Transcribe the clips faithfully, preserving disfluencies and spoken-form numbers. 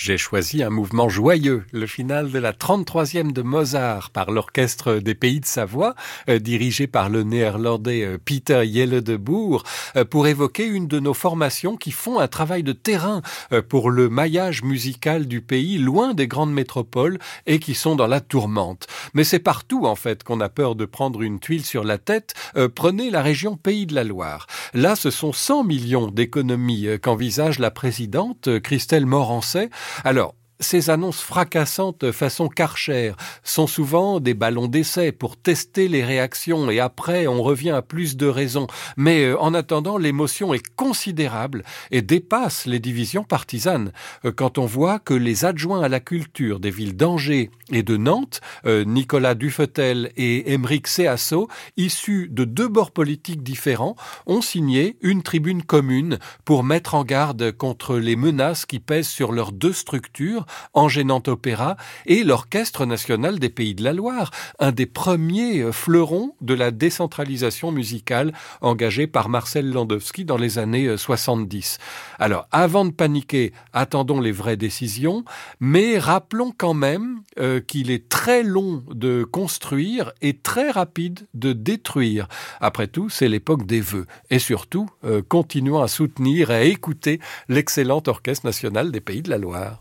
J'ai choisi un mouvement joyeux, le final de la trente-troisième de Mozart par l'Orchestre des Pays de Savoie, euh, dirigé par le néerlandais euh, Peter Jelle de Boer, euh, pour évoquer une de nos formations qui font un travail de terrain euh, pour le maillage musical du pays, loin des grandes métropoles et qui sont dans la tourmente. Mais c'est partout en fait qu'on a peur de prendre une tuile sur la tête. Euh, prenez la région Pays de la Loire. Là, ce sont cent millions d'économies euh, qu'envisage la présidente euh, Christelle Morancet. Alors, ces annonces fracassantes façon Karcher sont souvent des ballons d'essai pour tester les réactions et après on revient à plus de raisons. Mais euh, en attendant, l'émotion est considérable et dépasse les divisions partisanes. Euh, quand on voit que les adjoints à la culture des villes d'Angers et de Nantes, euh, Nicolas Dufetel et Émeric Séasso, issus de deux bords politiques différents, ont signé une tribune commune pour mettre en garde contre les menaces qui pèsent sur leurs deux structures, Angers Nantes Opéra et l'Orchestre national des Pays de la Loire, un des premiers fleurons de la décentralisation musicale engagée par Marcel Landowski dans les années soixante-dix. Alors, avant de paniquer, attendons les vraies décisions, mais rappelons quand même euh, qu'il est très long de construire et très rapide de détruire. Après tout, c'est l'époque des vœux. Et surtout, euh, continuons à soutenir et à écouter l'excellent Orchestre national des Pays de la Loire.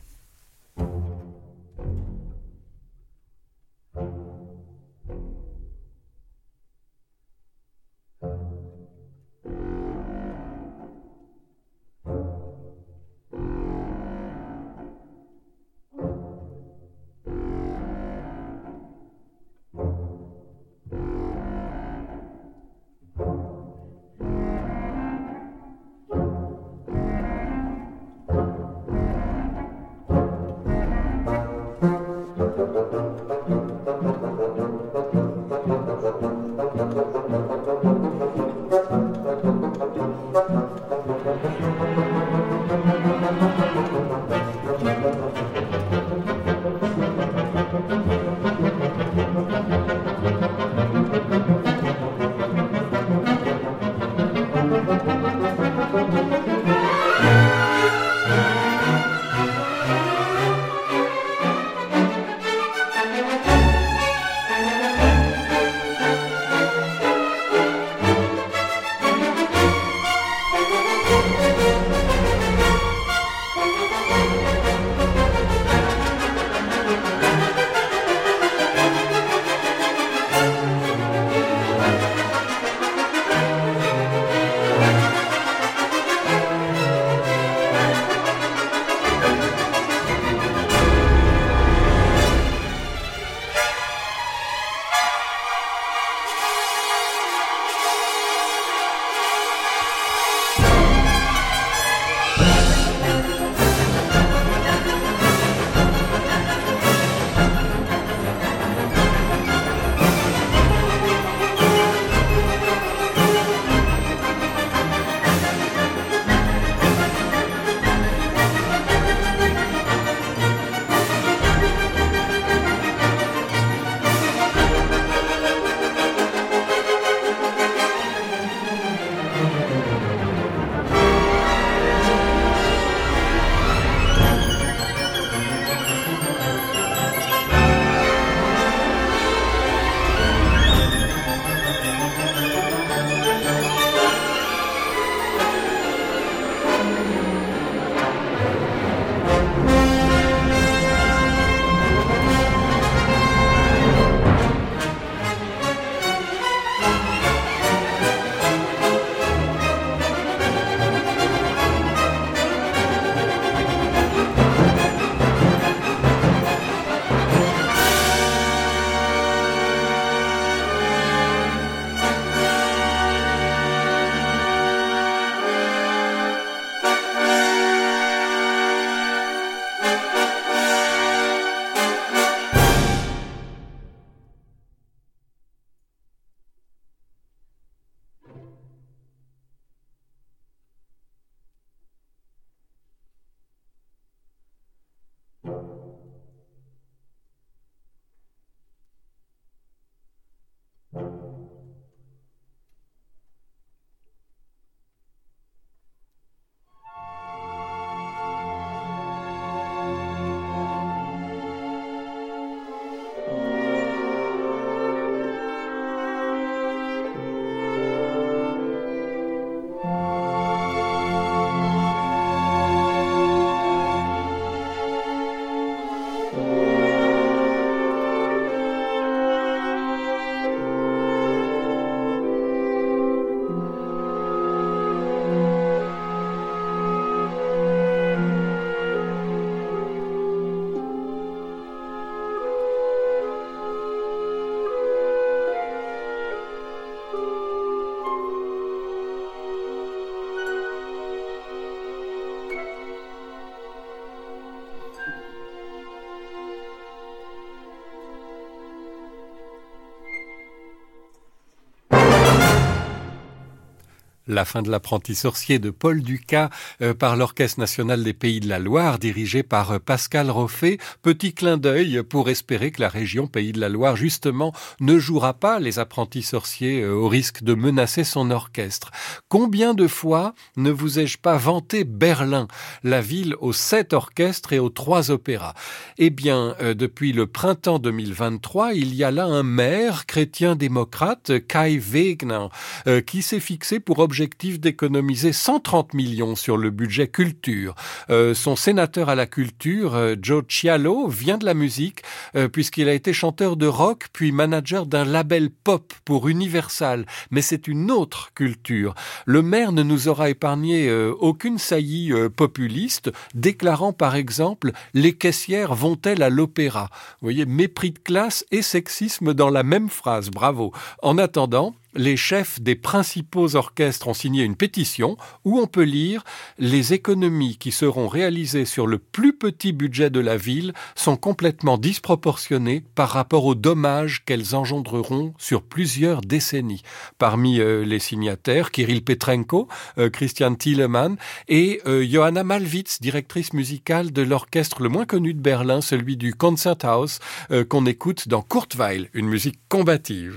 la fin de l'apprenti sorcier de Paul Dukas euh, par l'Orchestre national des Pays de la Loire, dirigé par euh, Pascal Roffet. Petit clin d'œil pour espérer que la région Pays de la Loire, justement, ne jouera pas les apprentis sorciers euh, au risque de menacer son orchestre. Combien de fois ne vous ai-je pas vanté Berlin, la ville aux sept orchestres et aux trois opéras? Eh bien, euh, depuis le printemps deux mille vingt-trois, il y a là un maire chrétien-démocrate, Kai Wegner, euh, qui s'est fixé pour objectif d'économiser cent trente millions sur le budget culture. Euh, son sénateur à la culture, euh, Joe Cialo, vient de la musique, euh, puisqu'il a été chanteur de rock, puis manager d'un label pop pour Universal. Mais c'est une autre culture. Le maire ne nous aura épargné euh, aucune saillie euh, populiste, déclarant par exemple « Les caissières vont-elles à l'opéra ?» Vous voyez, mépris de classe et sexisme dans la même phrase. Bravo. En attendant, les chefs des principaux orchestres ont signé une pétition où on peut lire « Les économies qui seront réalisées sur le plus petit budget de la ville sont complètement disproportionnées par rapport aux dommages qu'elles engendreront sur plusieurs décennies ». Parmi euh, les signataires, Kirill Petrenko, euh, Christian Thielemann et euh, Johanna Malwitz, directrice musicale de l'orchestre le moins connu de Berlin, celui du Konzerthaus, euh, qu'on écoute dans Kurzweil, une musique combative.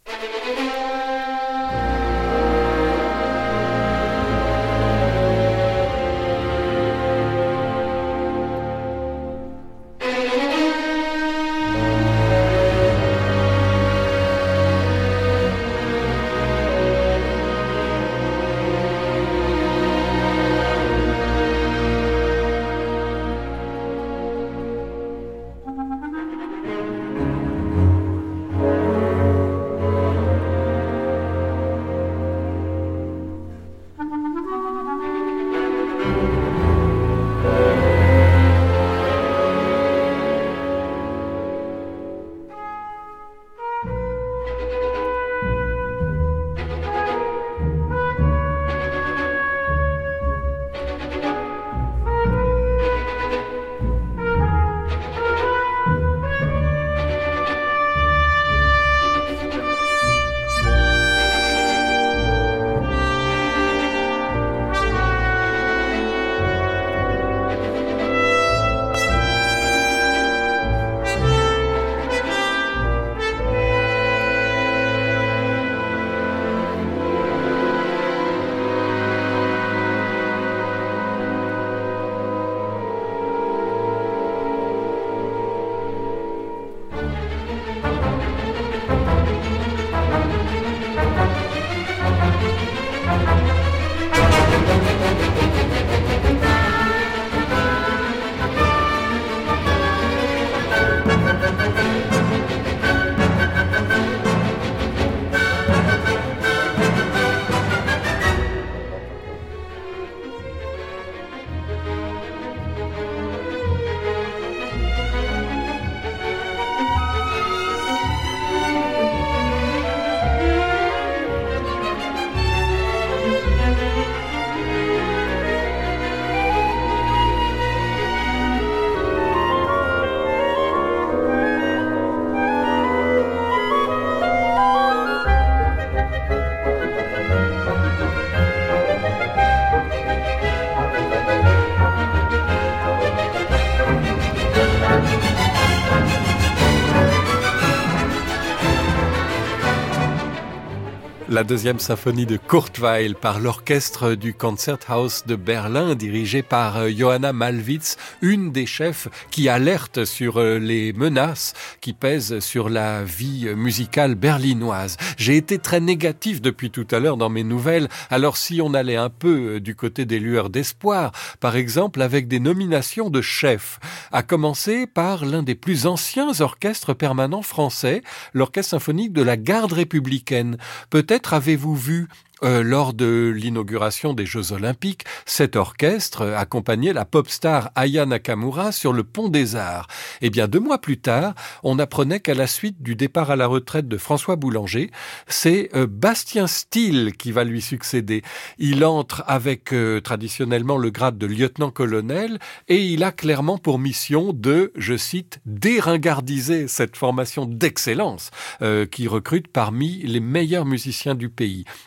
La deuxième symphonie de Kurzweil par l'orchestre du Konzerthaus de Berlin, dirigé par Johanna Malwitz, une des chefs qui alerte sur les menaces qui pèsent sur la vie musicale berlinoise. J'ai été très négatif depuis tout à l'heure dans mes nouvelles, alors si on allait un peu du côté des lueurs d'espoir, par exemple avec des nominations de chefs, à commencer par l'un des plus anciens orchestres permanents français, l'Orchestre symphonique de la Garde républicaine. Peut-être avez-vous vu Euh, lors de l'inauguration des Jeux Olympiques, cet orchestre euh, accompagnait la pop star Aya Nakamura sur le Pont des Arts. Eh bien, deux mois plus tard, on apprenait qu'à la suite du départ à la retraite de François Boulanger, c'est euh, Bastien Steele qui va lui succéder. Il entre avec euh, traditionnellement le grade de lieutenant-colonel et il a clairement pour mission de, je cite, déringardiser cette formation d'excellence euh, qui recrute parmi les meilleurs musiciens du pays. Alors attention,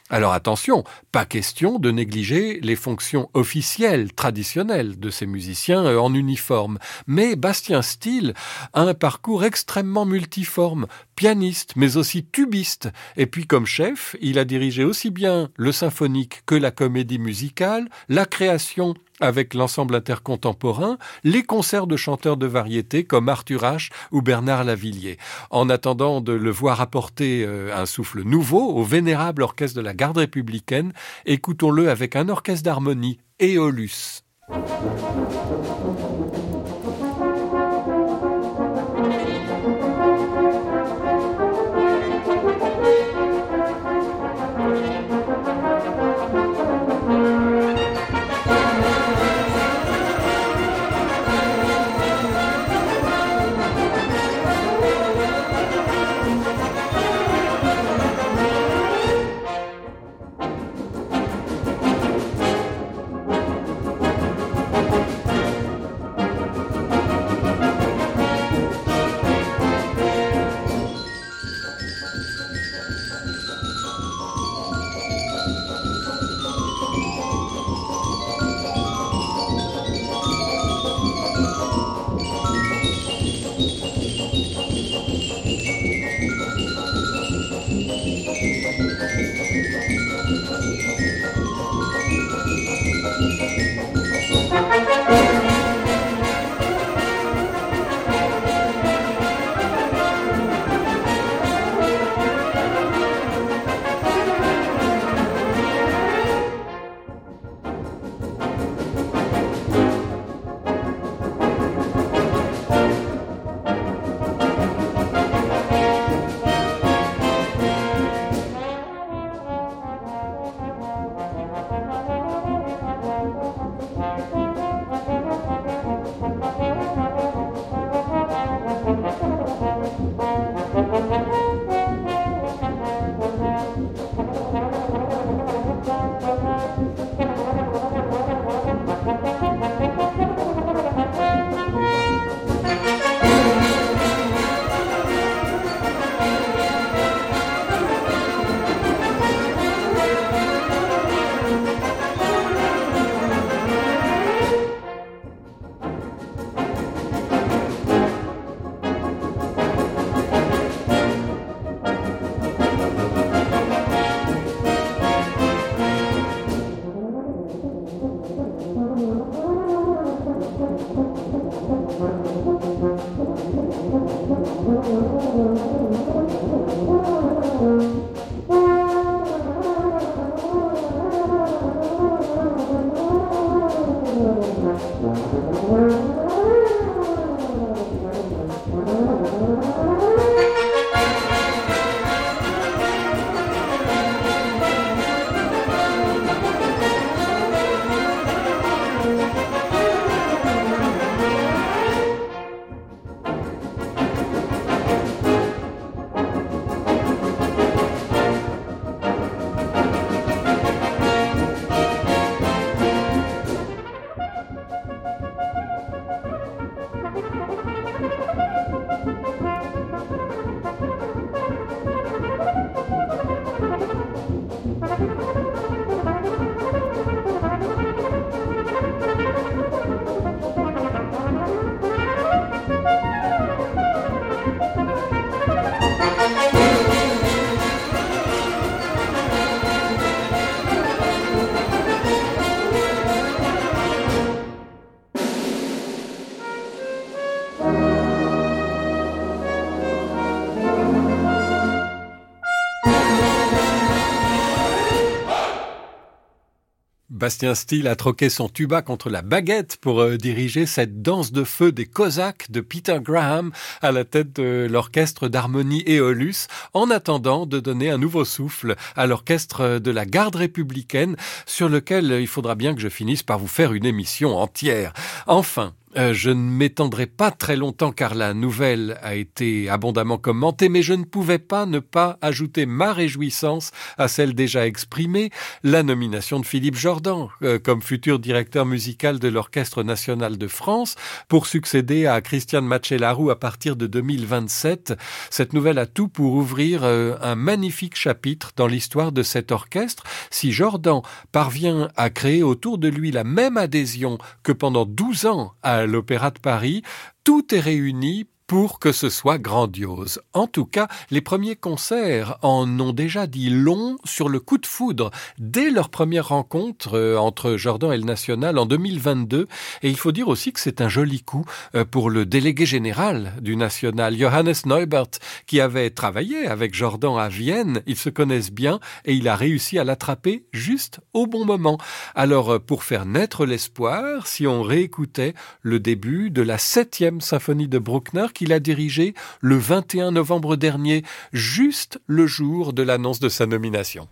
attention, pas question de négliger les fonctions officielles, traditionnelles de ces musiciens en uniforme. Mais Bastien Steele a un parcours extrêmement multiforme, pianiste, mais aussi tubiste. Et puis comme chef, il a dirigé aussi bien le symphonique que la comédie musicale, la création avec l'ensemble intercontemporain, les concerts de chanteurs de variété comme Arthur Ashe ou Bernard Lavilliers. En attendant de le voir apporter euh, un souffle nouveau au vénérable orchestre de la Garde républicaine, écoutons-le avec un orchestre d'harmonie, Éolus. Bastien Steele a troqué son tuba contre la baguette pour euh, diriger cette danse de feu des Cosaques de Peter Graham à la tête de l'orchestre d'harmonie Éolus, en attendant de donner un nouveau souffle à l'orchestre de la Garde républicaine, sur lequel il faudra bien que je finisse par vous faire une émission entière. Enfin, Euh, je ne m'étendrai pas très longtemps car la nouvelle a été abondamment commentée, mais je ne pouvais pas ne pas ajouter ma réjouissance à celle déjà exprimée, la nomination de Philippe Jordan euh, comme futur directeur musical de l'Orchestre national de France pour succéder à Christiane Macellaro à partir de deux mille vingt-sept. Cette nouvelle a tout pour ouvrir euh, un magnifique chapitre dans l'histoire de cet orchestre. Si Jordan parvient à créer autour de lui la même adhésion que pendant douze ans à l'Opéra de Paris, tout est réuni pour que ce soit grandiose. En tout cas, les premiers concerts en ont déjà dit long sur le coup de foudre dès leur première rencontre euh, entre Jordan et le National en deux mille vingt-deux. Et il faut dire aussi que c'est un joli coup euh, pour le délégué général du National, Johannes Neubert, qui avait travaillé avec Jordan à Vienne. Ils se connaissent bien et il a réussi à l'attraper juste au bon moment. Alors, euh, pour faire naître l'espoir, si on réécoutait le début de la septième symphonie de Bruckner, qu'il a dirigé le vingt et un novembre dernier, juste le jour de l'annonce de sa nomination.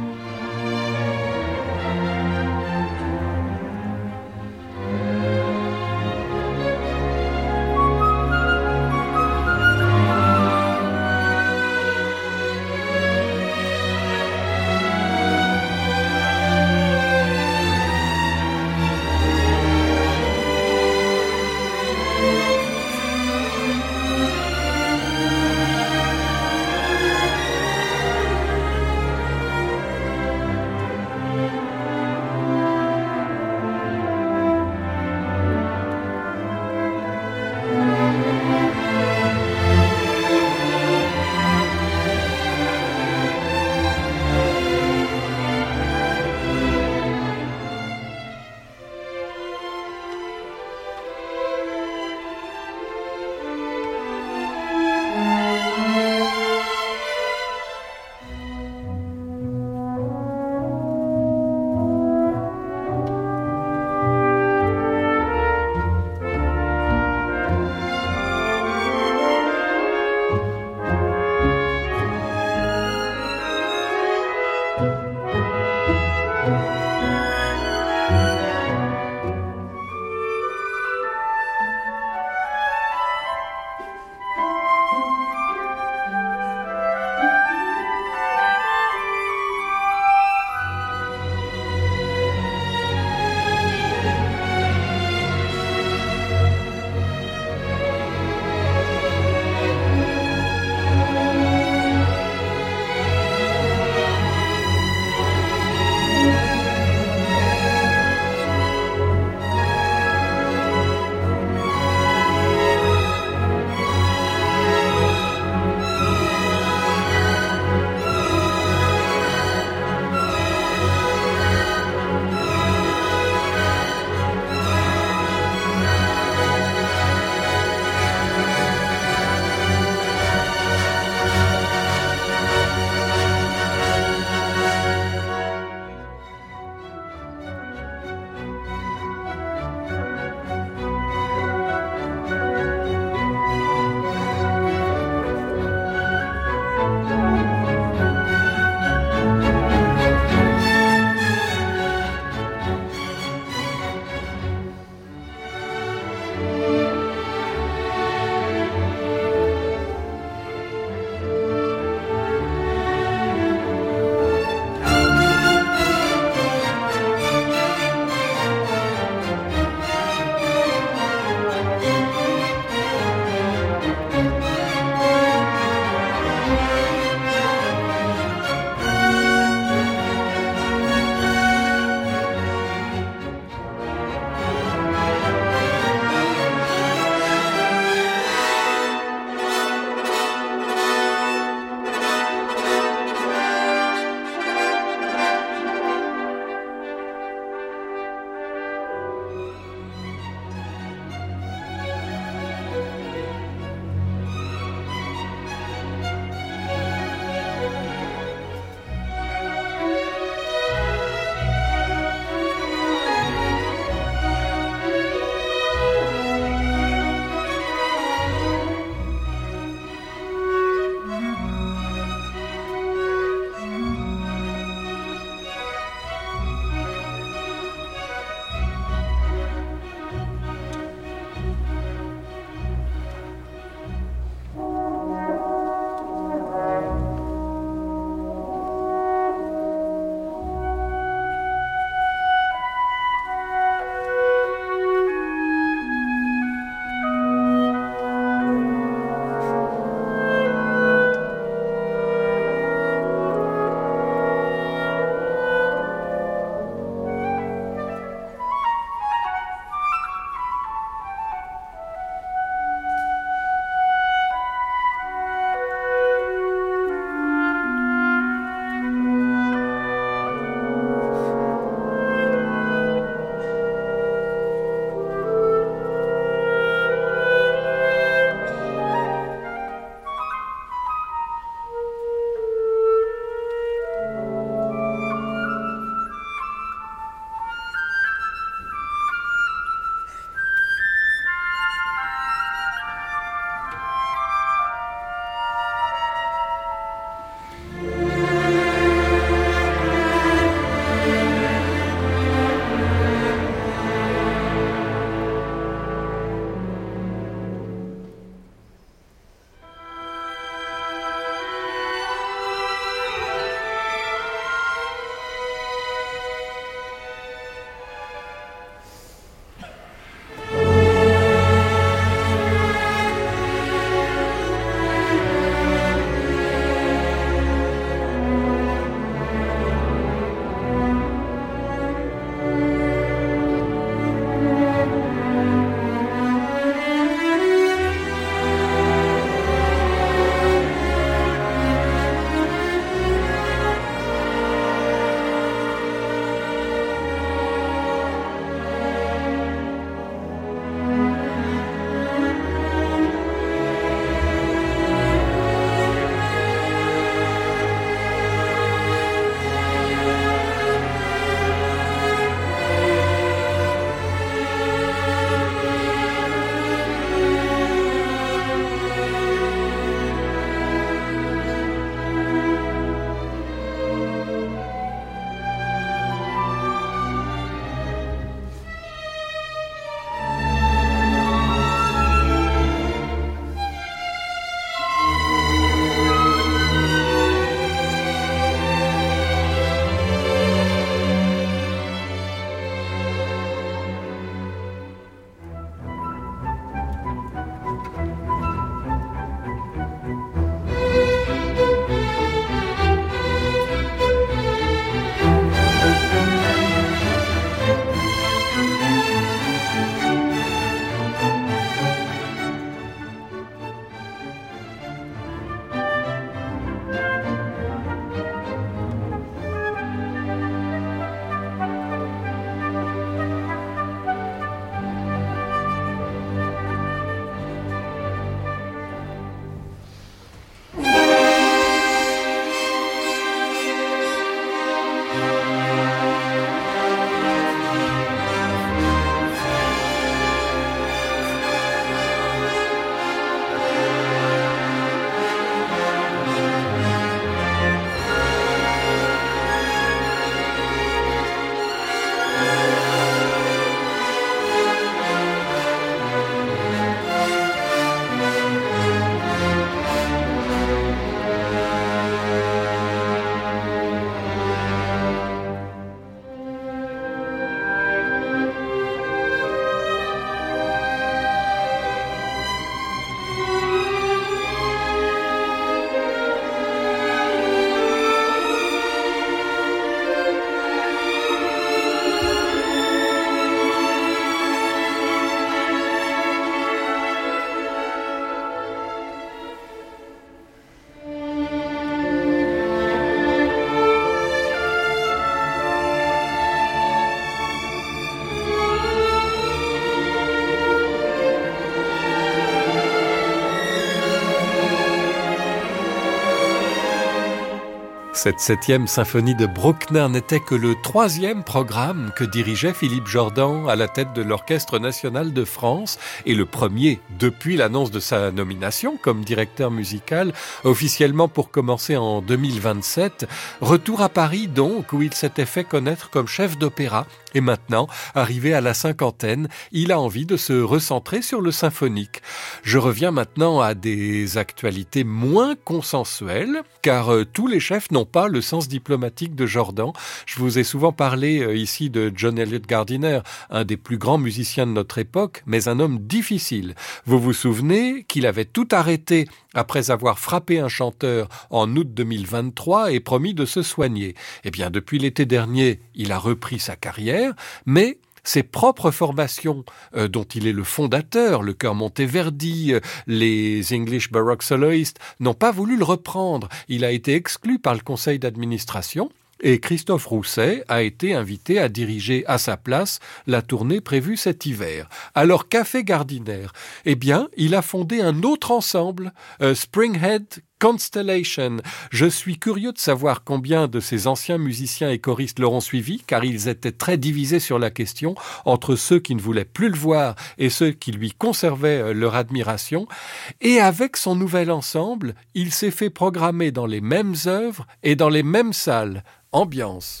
Cette septième symphonie de Bruckner n'était que le troisième programme que dirigeait Philippe Jordan à la tête de l'Orchestre national de France et le premier depuis l'annonce de sa nomination comme directeur musical, officiellement pour commencer en deux mille vingt-sept. Retour à Paris donc, où il s'était fait connaître comme chef d'opéra. Et maintenant, arrivé à la cinquantaine, il a envie de se recentrer sur le symphonique. Je reviens maintenant à des actualités moins consensuelles, car euh, tous les chefs n'ont pas le sens diplomatique de Jordan. Je vous ai souvent parlé euh, ici de John Eliot Gardiner, un des plus grands musiciens de notre époque, mais un homme difficile. Vous vous souvenez qu'il avait tout arrêté après avoir frappé un chanteur en août deux mille vingt-trois et promis de se soigner. Eh bien, depuis l'été dernier, il a repris sa carrière, mais ses propres formations, euh, dont il est le fondateur, le Chœur Monteverdi, euh, les English Baroque Soloists, n'ont pas voulu le reprendre. Il a été exclu par le conseil d'administration. Et Christophe Rousset a été invité à diriger à sa place la tournée prévue cet hiver. Alors qu'a fait Gardiner ? Eh bien, il a fondé un autre ensemble, euh, Springhead Constellation. Je suis curieux de savoir combien de ces anciens musiciens et choristes l'auront suivi, car ils étaient très divisés sur la question, entre ceux qui ne voulaient plus le voir et ceux qui lui conservaient leur admiration. Et avec son nouvel ensemble, il s'est fait programmer dans les mêmes œuvres et dans les mêmes salles. Ambiance.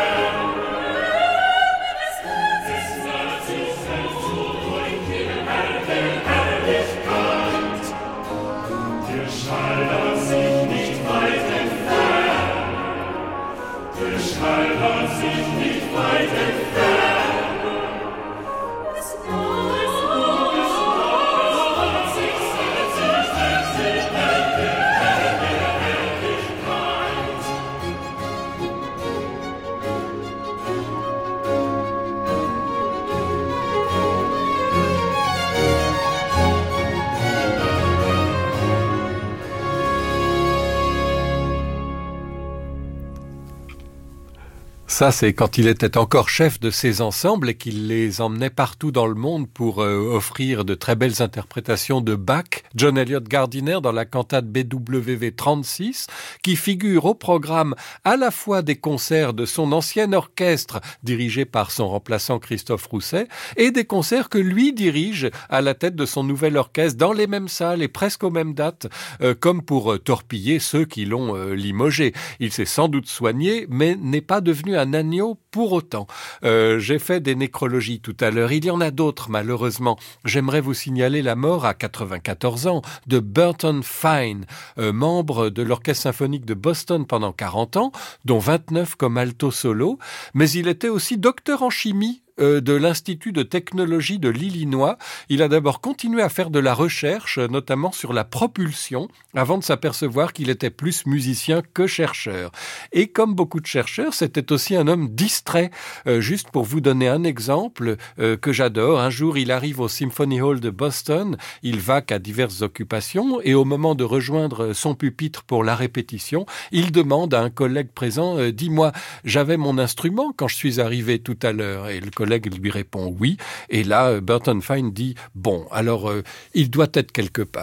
Thank you. Ça, c'est quand il était encore chef de ces ensembles et qu'il les emmenait partout dans le monde pour euh, offrir de très belles interprétations de Bach. John Eliot Gardiner dans la cantate B W V trente-six, qui figure au programme à la fois des concerts de son ancien orchestre dirigé par son remplaçant Christophe Rousset et des concerts que lui dirige à la tête de son nouvel orchestre dans les mêmes salles et presque aux mêmes dates, euh, comme pour euh, torpiller ceux qui l'ont euh, limogé. Il s'est sans doute soigné, mais n'est pas devenu un agneau pour autant. Euh, j'ai fait des nécrologies tout à l'heure. Il y en a d'autres, malheureusement. J'aimerais vous signaler la mort à quatre-vingt-quatorze ans de Burton Fine, euh, membre de l'Orchestre symphonique de Boston pendant quarante ans, dont vingt-neuf comme alto solo, mais il était aussi docteur en chimie de l'Institut de technologie de l'Illinois. Il a d'abord continué à faire de la recherche, notamment sur la propulsion, avant de s'apercevoir qu'il était plus musicien que chercheur. Et comme beaucoup de chercheurs, c'était aussi un homme distrait. Euh, juste pour vous donner un exemple euh, que j'adore, un jour il arrive au Symphony Hall de Boston, il vaque à diverses occupations et au moment de rejoindre son pupitre pour la répétition, il demande à un collègue présent euh, « Dis-moi, j'avais mon instrument quand je suis arrivé tout à l'heure ?» Et le collègue lui répond oui. Et là, Burton Fine dit « Bon, alors, euh, il doit être quelque part. »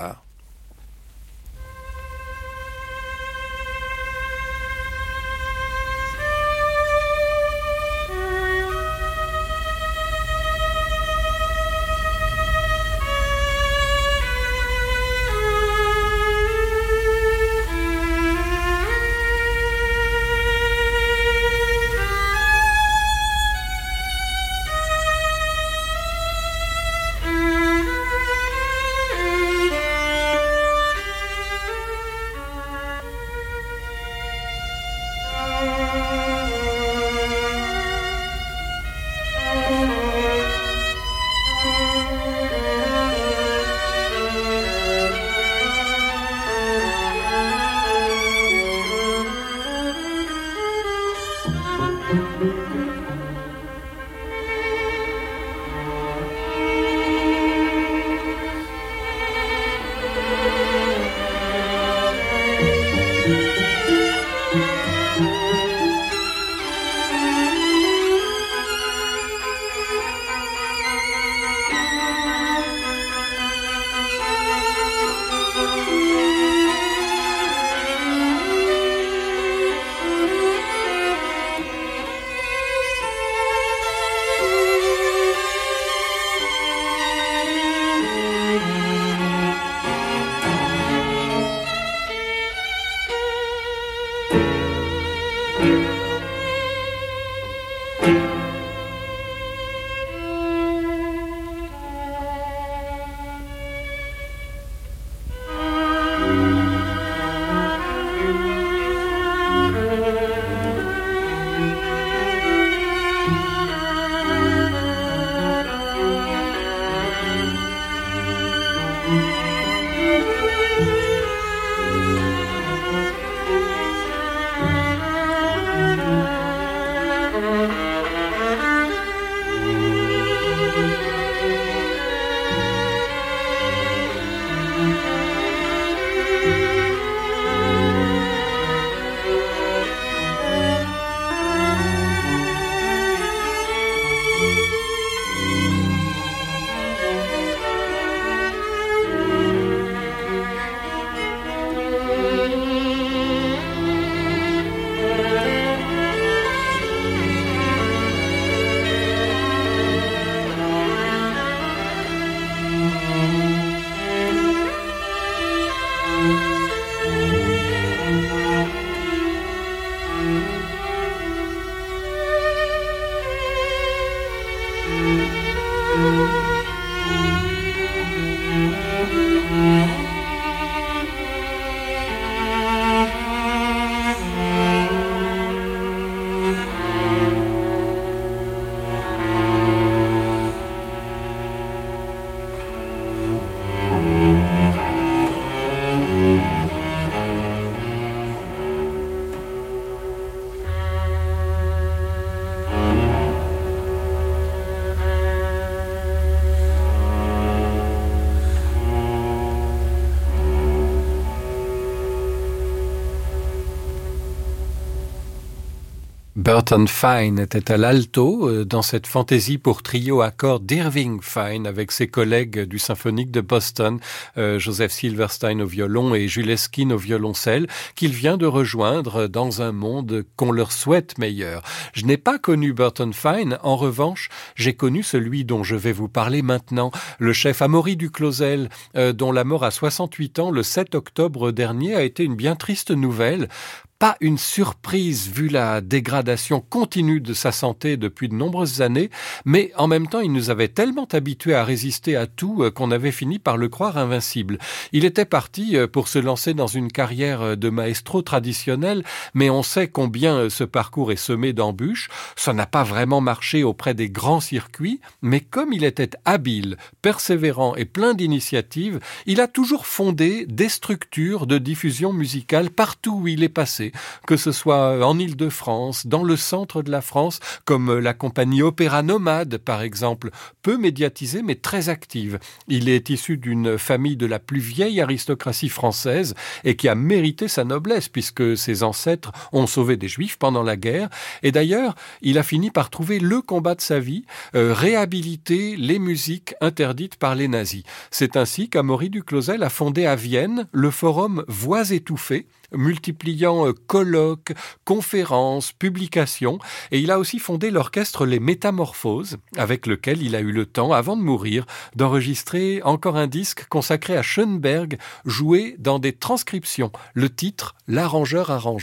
Burton Fine était à l'alto dans cette fantaisie pour trio à cordes d'Irving Fine avec ses collègues du Symphonique de Boston, euh, Joseph Silverstein au violon et Jules Esquine au violoncelle, qu'il vient de rejoindre dans un monde qu'on leur souhaite meilleur. Je n'ai pas connu Burton Fine, en revanche, j'ai connu celui dont je vais vous parler maintenant, le chef Amaury Duclosel, euh, dont la mort à soixante-huit ans le sept octobre dernier a été une bien triste nouvelle. Pas une surprise vu la dégradation continue de sa santé depuis de nombreuses années, mais en même temps il nous avait tellement habitués à résister à tout qu'on avait fini par le croire invincible. Il était parti pour se lancer dans une carrière de maestro traditionnel, mais on sait combien ce parcours est semé d'embûches. Ça n'a pas vraiment marché auprès des grands circuits, mais comme il était habile, persévérant et plein d'initiatives, il a toujours fondé des structures de diffusion musicale partout où il est passé. Que ce soit en Île-de-France, dans le centre de la France, comme la compagnie Opéra Nomade, par exemple, peu médiatisée mais très active. Il est issu d'une famille de la plus vieille aristocratie française et qui a mérité sa noblesse puisque ses ancêtres ont sauvé des Juifs pendant la guerre. Et d'ailleurs, il a fini par trouver le combat de sa vie, euh, réhabiliter les musiques interdites par les nazis. C'est ainsi qu'Amaury Duclosel a fondé à Vienne le forum Voix étouffées, multipliant colloques, conférences, publications, et il a aussi fondé l'orchestre Les Métamorphoses, avec lequel il a eu le temps, avant de mourir, d'enregistrer encore un disque consacré à Schoenberg, joué dans des transcriptions, le titre « L'arrangeur arrangé ».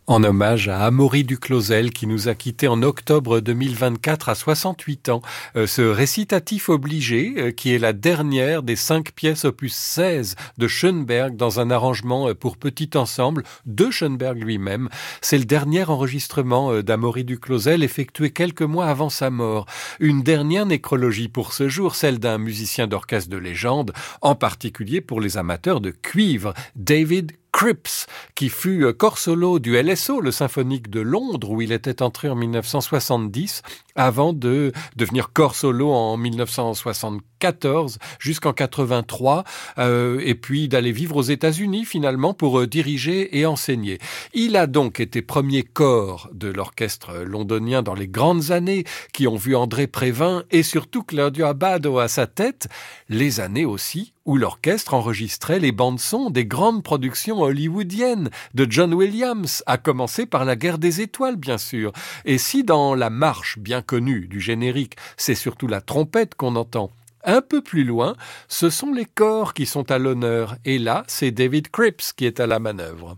En hommage à Amaury Duclosel qui nous a quittés en octobre deux mille vingt-quatre à soixante-huit ans. Euh, ce récitatif obligé, euh, qui est la dernière des cinq pièces opus seize de Schoenberg dans un arrangement euh, pour petit ensemble de Schoenberg lui-même. C'est le dernier enregistrement euh, d'Amaury Duclosel effectué quelques mois avant sa mort. Une dernière nécrologie pour ce jour, celle d'un musicien d'orchestre de légende, en particulier pour les amateurs de cuivre, David Cripps, qui fut corps solo du L S O, le symphonique de Londres, où il était entré en dix-neuf cent soixante-dix, avant de devenir corps solo en dix-neuf cent soixante-quatorze jusqu'en quatre-vingt-trois, euh, et puis d'aller vivre aux États-Unis finalement pour euh, diriger et enseigner. Il a donc été premier corps de l'orchestre londonien dans les grandes années qui ont vu André Prévin et surtout Claudio Abbado à sa tête, les années aussi où l'orchestre enregistrait les bandes-sons des grandes productions hollywoodiennes de John Williams, à commencer par La Guerre des Étoiles, bien sûr. Et si dans la marche bien connue du générique, c'est surtout la trompette qu'on entend, un peu plus loin, ce sont les corps qui sont à l'honneur. Et là, c'est David Cripps qui est à la manœuvre.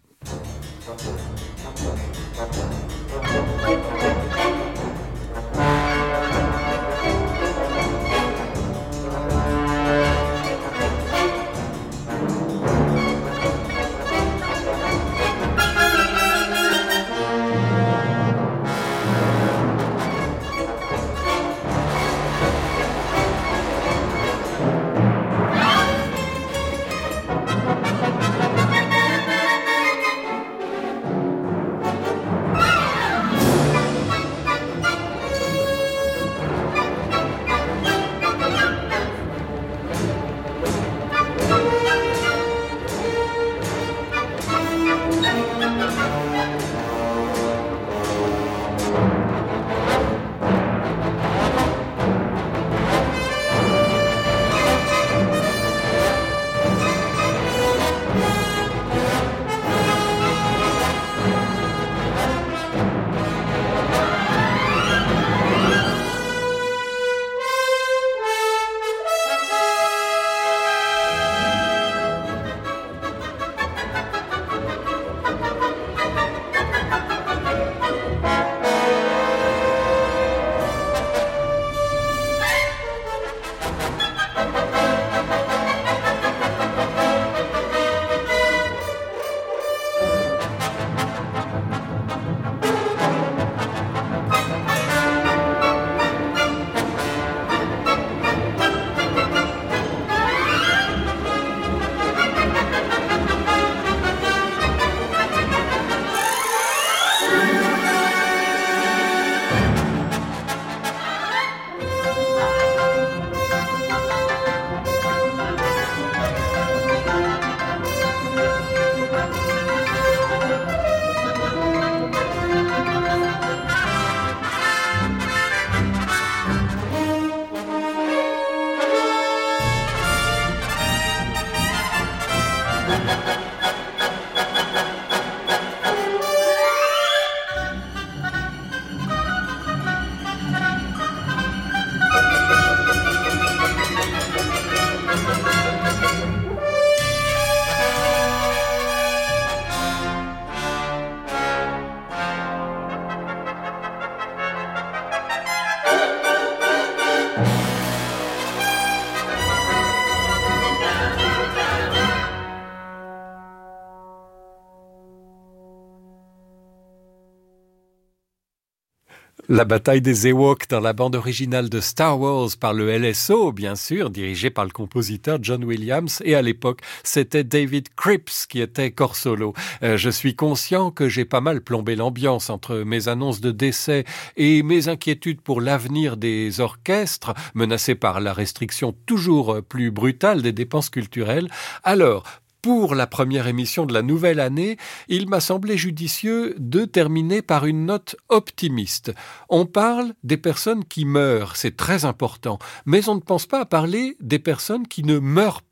La bataille des Ewoks dans la bande originale de Star Wars par le L S O, bien sûr, dirigé par le compositeur John Williams. Et à l'époque, c'était David Cripps qui était corps solo. Euh, je suis conscient que j'ai pas mal plombé l'ambiance entre mes annonces de décès et mes inquiétudes pour l'avenir des orchestres, menacés par la restriction toujours plus brutale des dépenses culturelles. Alors, pour la première émission de la nouvelle année, il m'a semblé judicieux de terminer par une note optimiste. On parle des personnes qui meurent, c'est très important, mais on ne pense pas à parler des personnes qui ne meurent pas.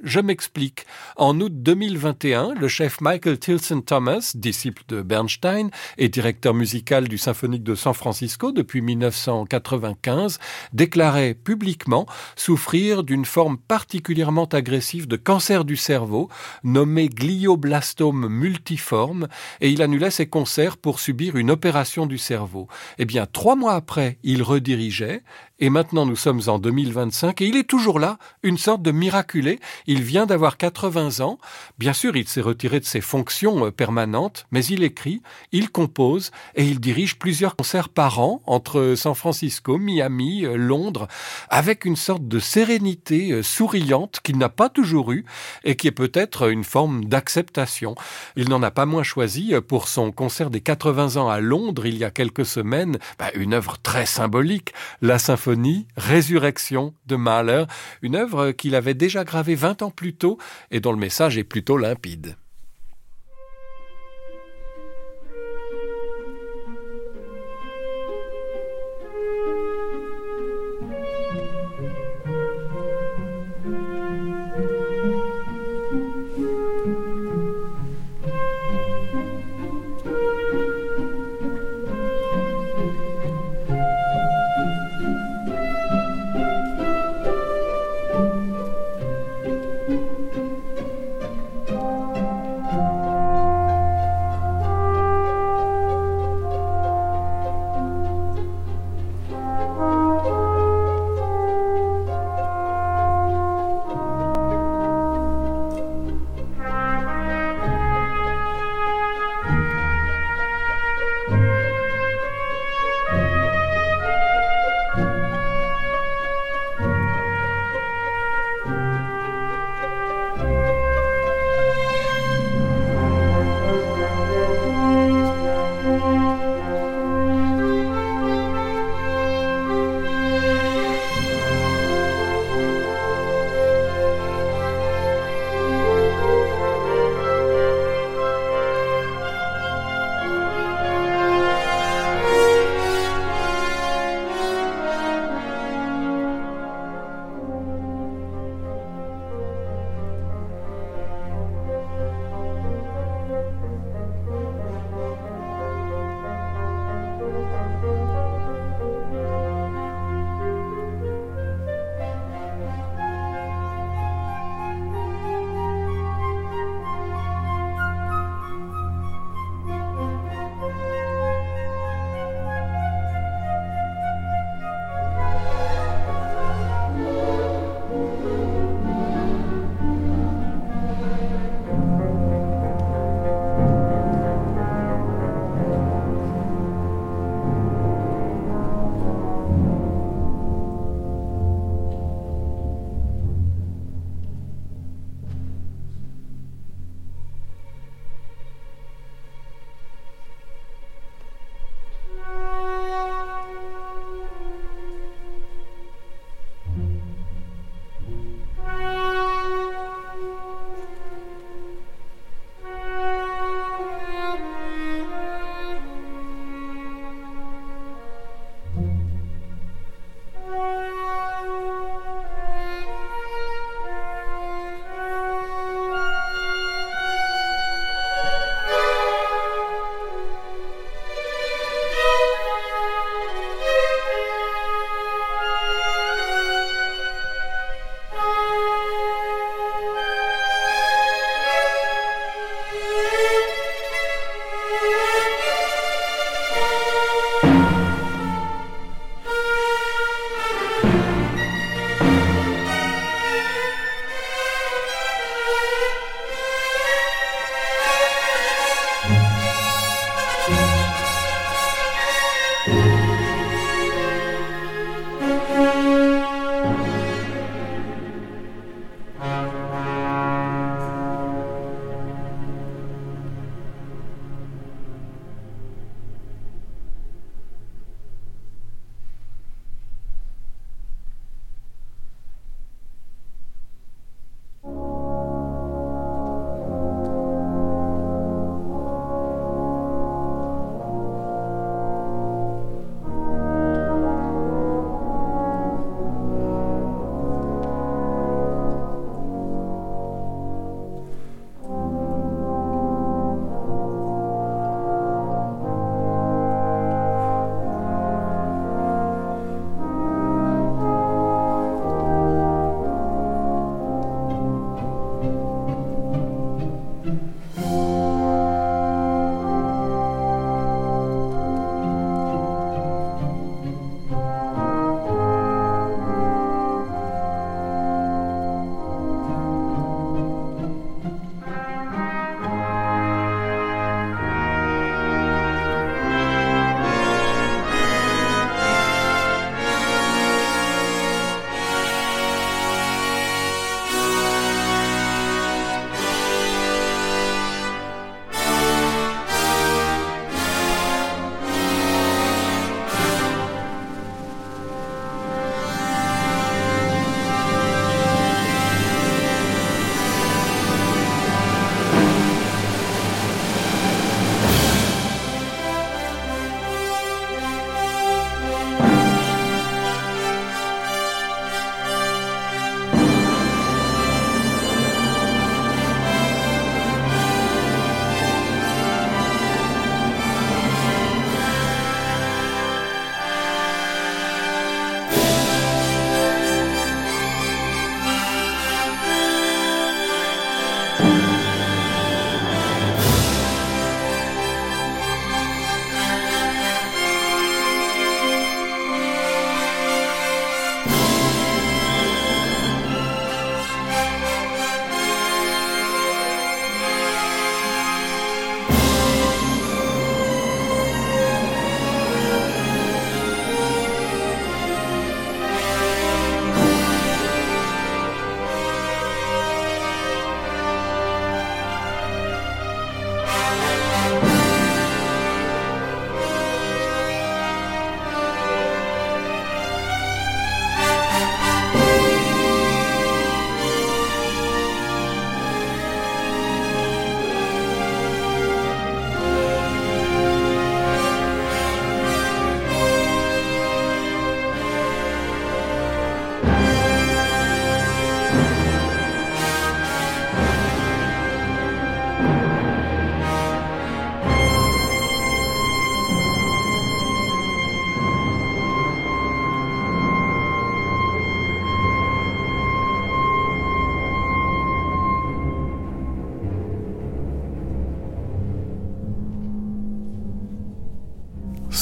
Je m'explique. En août deux mille vingt et un, le chef Michael Tilson Thomas, disciple de Bernstein et directeur musical du Symphonique de San Francisco depuis mille neuf cent quatre-vingt-quinze, déclarait publiquement souffrir d'une forme particulièrement agressive de cancer du cerveau, nommé glioblastome multiforme, et il annulait ses concerts pour subir une opération du cerveau. Eh bien, trois mois après, il redirigeait, et maintenant nous sommes en deux mille vingt-cinq, et il est toujours là, une sorte de miraculé. Il vient d'avoir quatre-vingts ans. Bien sûr, il s'est retiré de ses fonctions permanentes, mais il écrit, il compose, et il dirige plusieurs concerts par an entre San Francisco, Miami, Londres, avec une sorte de sérénité souriante qu'il n'a pas toujours eue, et qui est peut-être une forme d'acceptation. Il n'en a pas moins choisi pour son concert des quatre-vingts ans à Londres, il y a quelques semaines, bah, une œuvre très symbolique, la symphonie Résurrection de Mahler, une œuvre qu'il avait déjà gravée vingt ans plus tôt et dont le message est plutôt limpide.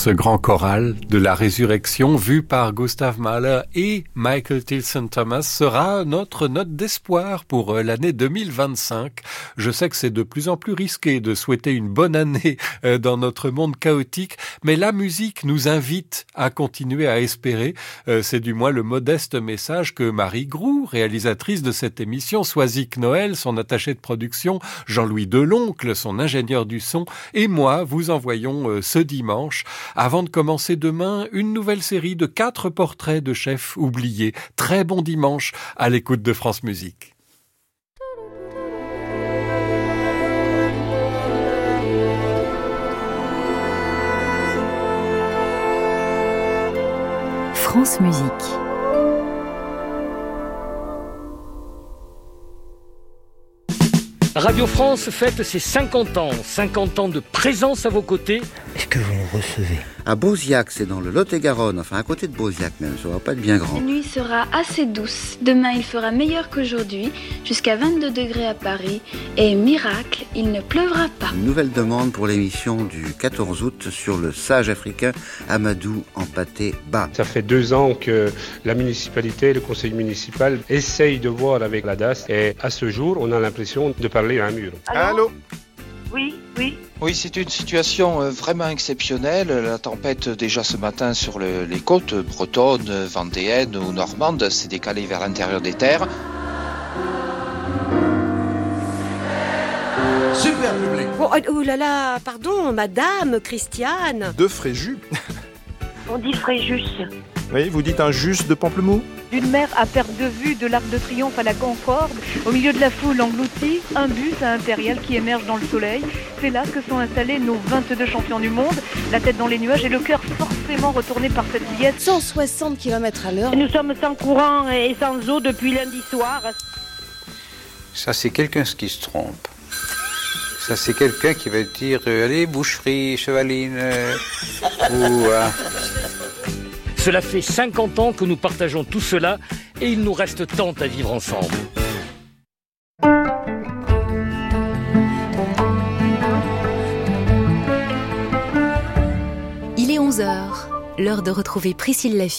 Ce grand choral de la résurrection vu par Gustav Mahler et Michael Tilson Thomas sera notre note d'espoir pour l'année deux mille vingt-cinq. Je sais que c'est de plus en plus risqué de souhaiter une bonne année dans notre monde chaotique, mais la musique nous invite à continuer à espérer. C'est du moins le modeste message que Marie Groux, réalisatrice de cette émission, Soisic Noël, son attaché de production, Jean-Louis Deloncle, son ingénieur du son, et moi vous envoyons ce dimanche. Avant de commencer demain, une nouvelle série de quatre portraits de chefs oubliés. Très bon dimanche à l'écoute de France Musique. France Musique. Radio France fête ses cinquante ans, cinquante ans de présence à vos côtés. Est-ce que vous me recevez ? À Beauziac, c'est dans le Lot-et-Garonne, enfin à côté de Beauziac même, ça va pas être bien grand. La nuit sera assez douce, demain il fera meilleur qu'aujourd'hui, jusqu'à vingt-deux degrés à Paris, et miracle, il ne pleuvra pas. Une nouvelle demande pour l'émission du quatorze août sur le sage africain Amadou Hampâté Bâ. Ça fait deux ans que la municipalité, le conseil municipal essaye de voir avec la D A S, et à ce jour, on a l'impression de parler à un mur. Allô ? Allô ? Oui, oui. Oui, c'est une situation vraiment exceptionnelle. La tempête, déjà ce matin sur le, les côtes bretonnes, vendéennes ou normandes, s'est décalée vers l'intérieur des terres. Super public. Oh, oh là là, pardon, madame, Christiane. De Fréjus. On dit Fréjus. Oui, vous dites un jus de Pamplemou ? D'une mer à perte de vue de l'Arc de Triomphe à la Concorde, au milieu de la foule engloutie, un bus à Impérial qui émerge dans le soleil. C'est là que sont installés nos vingt-deux champions du monde, la tête dans les nuages et le cœur forcément retourné par cette liesse. cent soixante kilomètres à l'heure. Nous sommes sans courant et sans eau depuis lundi soir. Ça, c'est quelqu'un qui se trompe. Ça, c'est quelqu'un qui va dire euh, allez, boucherie, chevaline, euh, ou... Euh... Cela fait cinquante ans que nous partageons tout cela et il nous reste tant à vivre ensemble. Il est onze heures, l'heure de retrouver Priscille Laffitte.